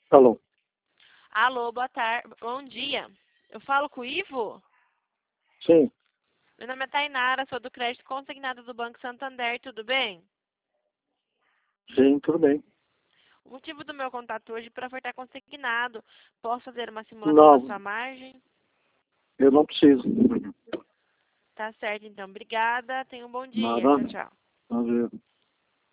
Alô? Alô, boa tarde. Bom dia. Eu falo com o Ivo? Sim, Meu nome é Tainara, sou do crédito consignado do Banco Santander, tudo bem? sim, tudo bem. O motivo do meu contato hoje é para ofertar consignado. Posso fazer uma simulação da Não, sua margem? eu não preciso. Tá certo, então. Obrigada. Tenha um bom dia. Nada. Tchau, tchau. Nada.